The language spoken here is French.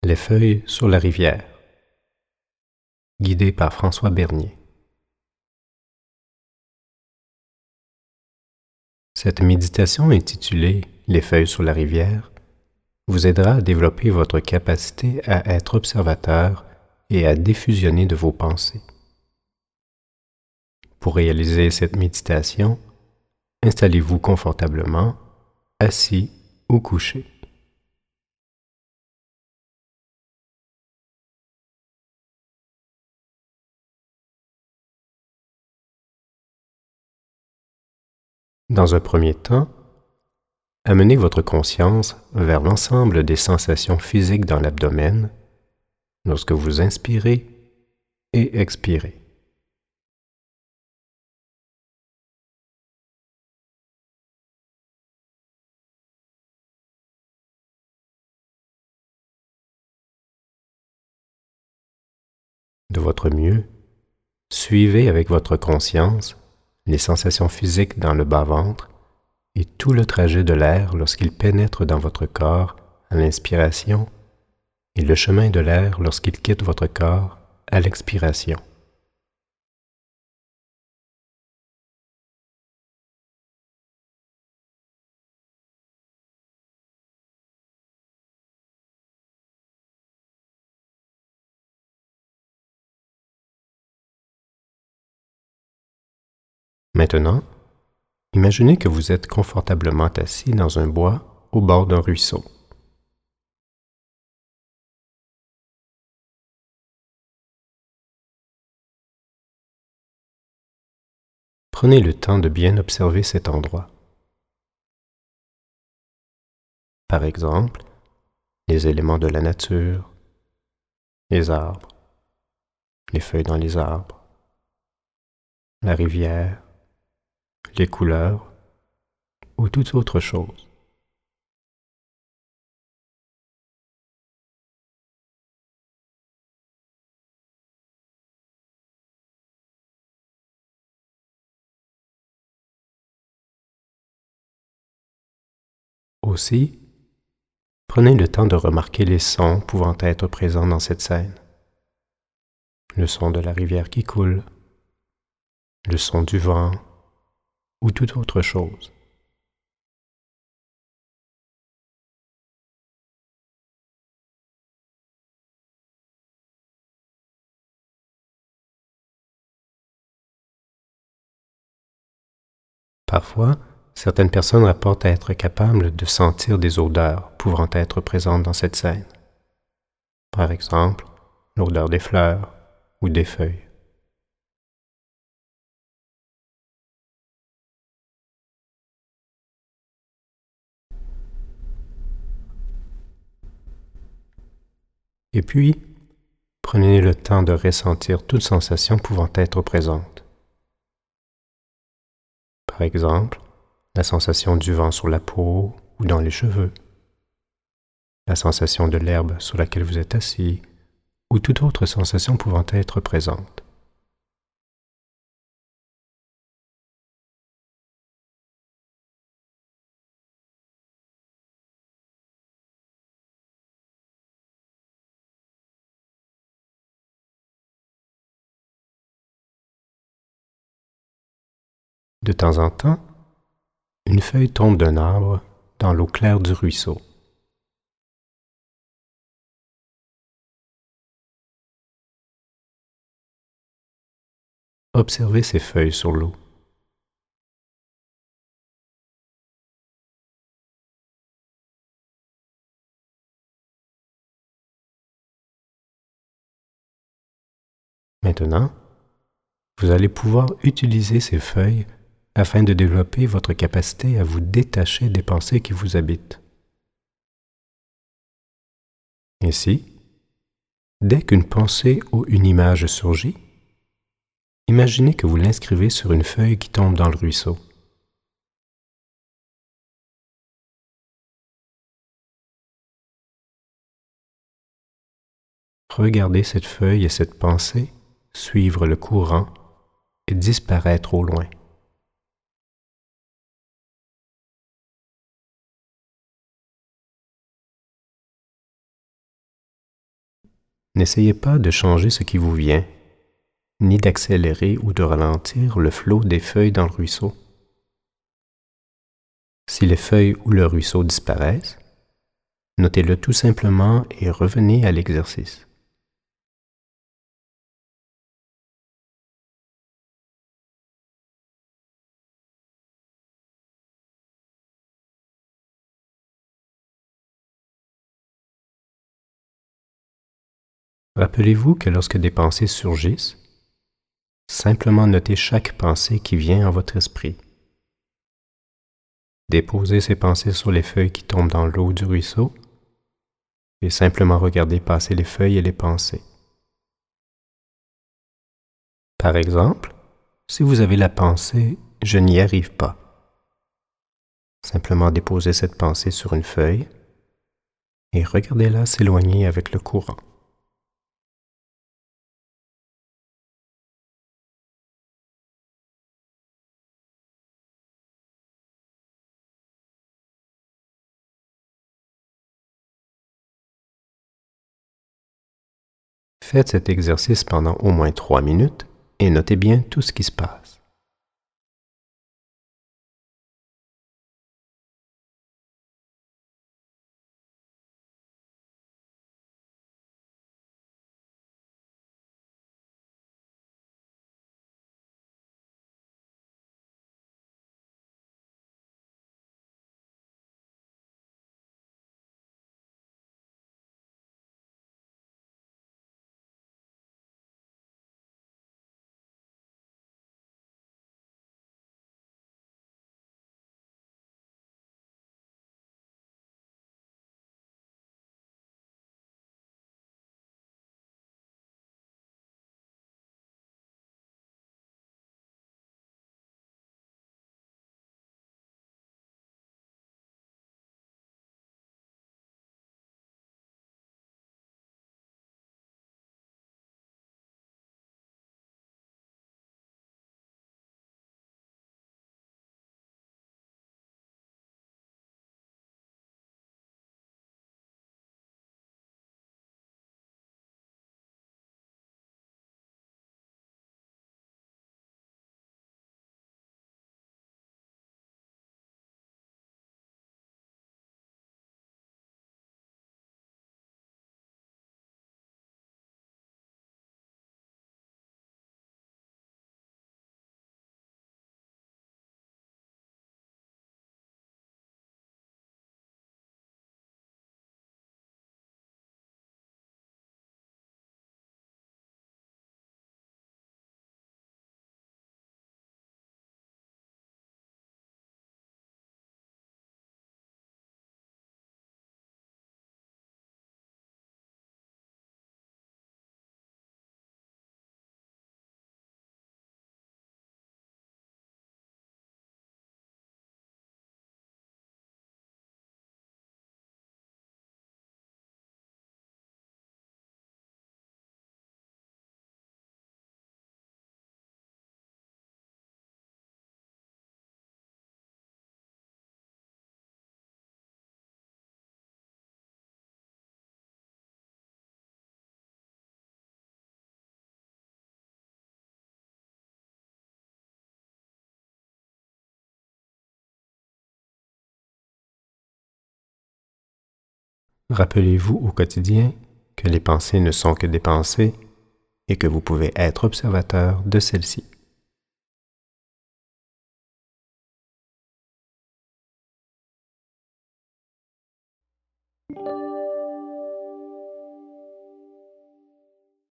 Les feuilles sur la rivière, guidé par François Bernier. Cette méditation intitulée « Les feuilles sur la rivière » vous aidera à développer votre capacité à être observateur et à défusionner de vos pensées. Pour réaliser cette méditation, installez-vous confortablement, assis ou couché. Dans un premier temps, amenez votre conscience vers l'ensemble des sensations physiques dans l'abdomen lorsque vous inspirez et expirez. De votre mieux, suivez avec votre conscience les sensations physiques dans le bas-ventre et tout le trajet de l'air lorsqu'il pénètre dans votre corps à l'inspiration et le chemin de l'air lorsqu'il quitte votre corps à l'expiration. Maintenant, imaginez que vous êtes confortablement assis dans un bois au bord d'un ruisseau. Prenez le temps de bien observer cet endroit. Par exemple, les éléments de la nature, les arbres, les feuilles dans les arbres, la rivière, les couleurs ou toute autre chose. Aussi, prenez le temps de remarquer les sons pouvant être présents dans cette scène. Le son de la rivière qui coule, le son du vent ou toute autre chose. Parfois, certaines personnes rapportent être capables de sentir des odeurs pouvant être présentes dans cette scène. Par exemple, l'odeur des fleurs ou des feuilles. Et puis, prenez le temps de ressentir toute sensation pouvant être présente. Par exemple, la sensation du vent sur la peau ou dans les cheveux, la sensation de l'herbe sur laquelle vous êtes assis ou toute autre sensation pouvant être présente. De temps en temps, une feuille tombe d'un arbre dans l'eau claire du ruisseau. Observez ces feuilles sur l'eau. Maintenant, vous allez pouvoir utiliser ces feuilles afin de développer votre capacité à vous détacher des pensées qui vous habitent. Ainsi, dès qu'une pensée ou une image surgit, imaginez que vous l'inscrivez sur une feuille qui tombe dans le ruisseau. Regardez cette feuille et cette pensée suivre le courant et disparaître au loin. N'essayez pas de changer ce qui vous vient, ni d'accélérer ou de ralentir le flot des feuilles dans le ruisseau. Si les feuilles ou le ruisseau disparaissent, notez-le tout simplement et revenez à l'exercice. Rappelez-vous que lorsque des pensées surgissent, simplement notez chaque pensée qui vient en votre esprit. Déposez ces pensées sur les feuilles qui tombent dans l'eau du ruisseau et simplement regardez passer les feuilles et les pensées. Par exemple, si vous avez la pensée « je n'y arrive pas », simplement déposez cette pensée sur une feuille et regardez-la s'éloigner avec le courant. Faites cet exercice pendant au moins 3 minutes et notez bien tout ce qui se passe. Rappelez-vous au quotidien que les pensées ne sont que des pensées et que vous pouvez être observateur de celles-ci.